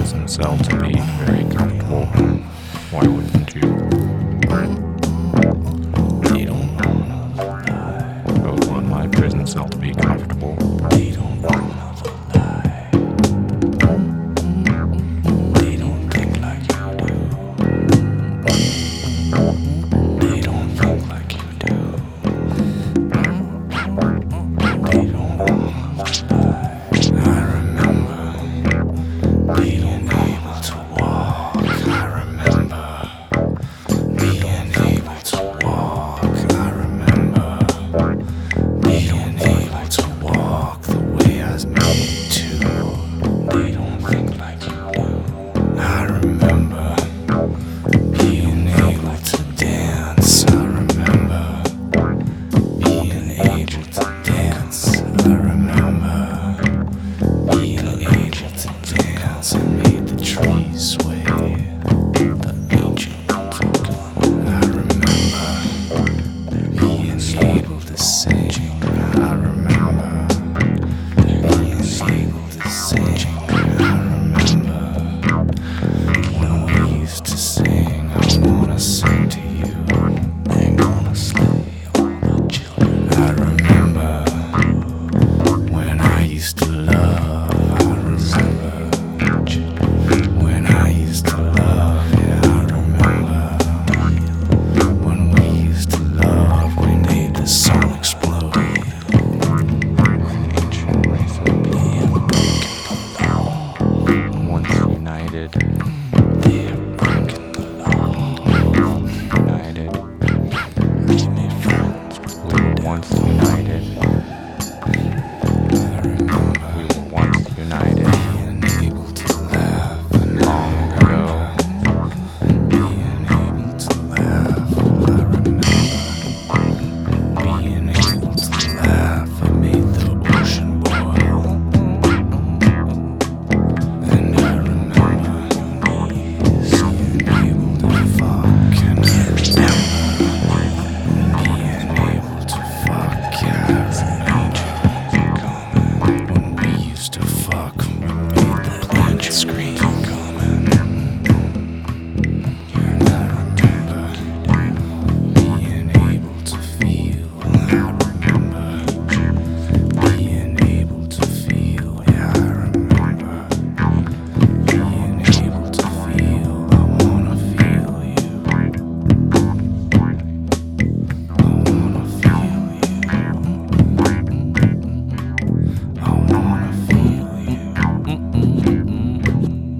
prison cell to be very comfortable. Why wouldn't you? They don't know another lie. I want my prison cell to be comfortable. They don't know another lie. They don't think like you do. They don't think like you do. They don't know another lie. I remember being able to walk. I remember being able to walk. I remember being able to walk the way I was made to. They don't think like you do. I remember being able to dance. I remember being able to dance. I remember being able to dance. I made the trees sway. The ancient I remember being able to sing. I remember being able to sing. I remember when we used to sing. I wanna sing to you. They're gonna slay all the children. I remember when I used to love. I remember when I used to love. Yeah, I remember when we used to love. We made the song explode. Once united, They're breaking the law. united, We made friends. we were once united. I remember We were once united. being able to laugh and Long ago, being able to laugh. I remember being able to laugh. I made the ocean boil. And I remember your knees being able to fuck. And I remember being able to fuck. Yeah, I remember when we used to fuck. We made the planet scream coming. And I remember being able to feel. I remember being able to feel. Yeah, I remember being able to feel. I wanna feel you. I wanna feel you. I wanna feel you.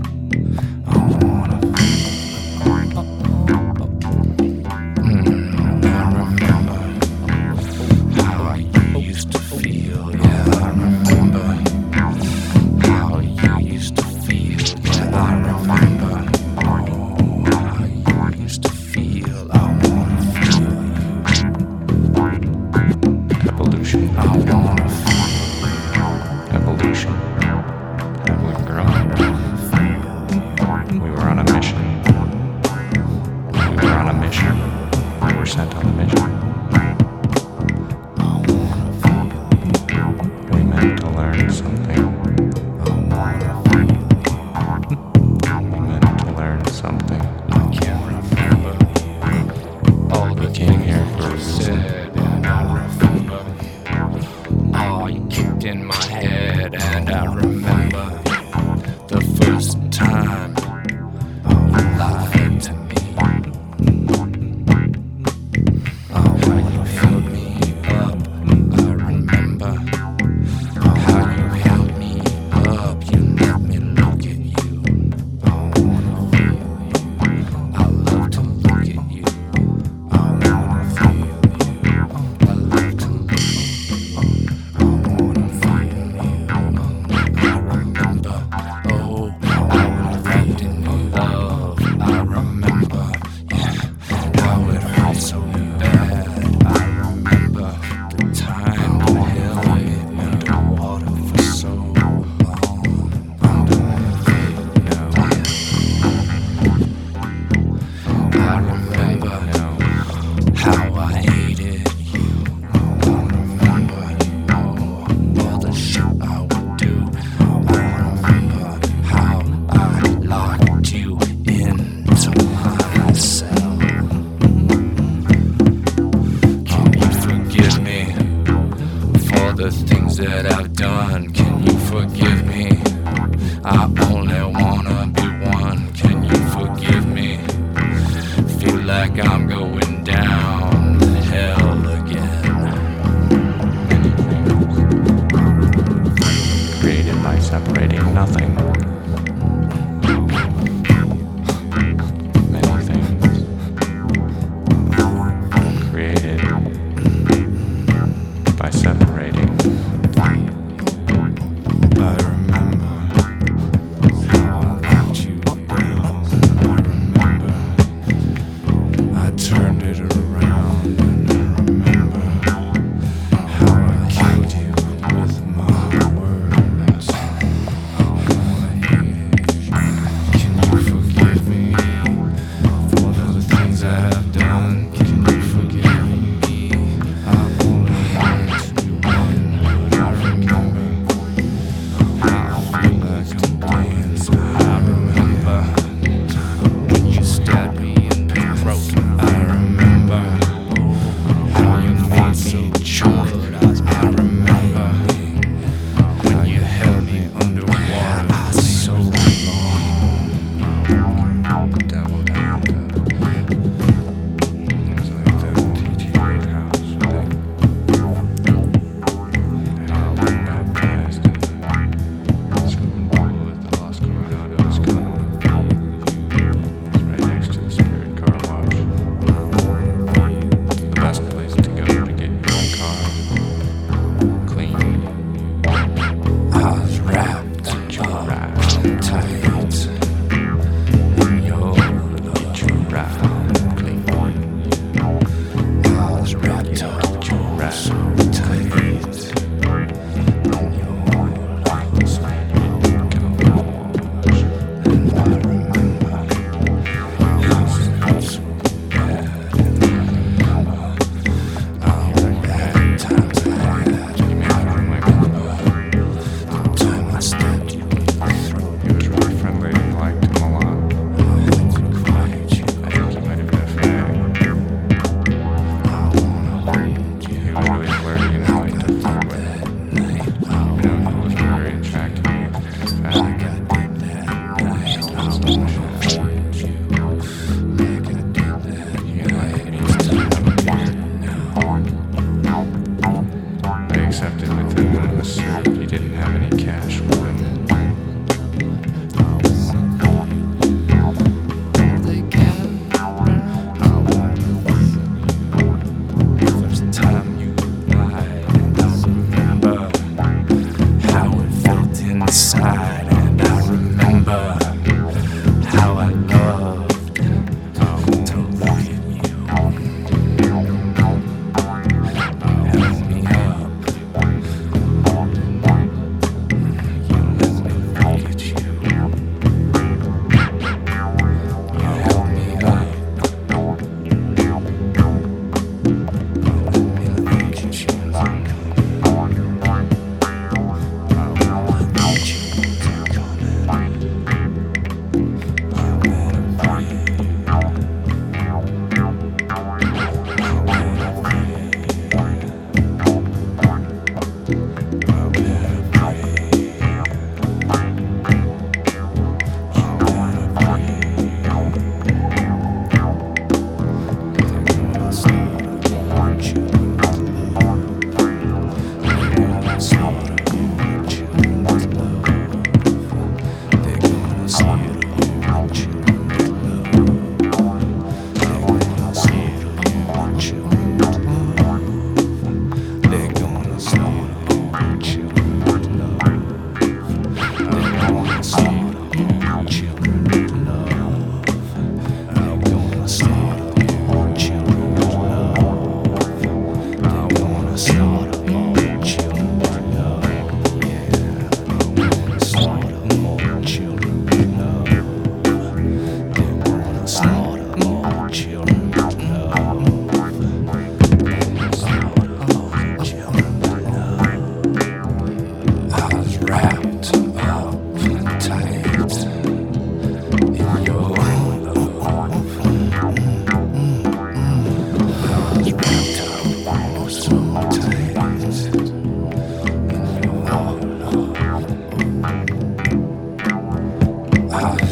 I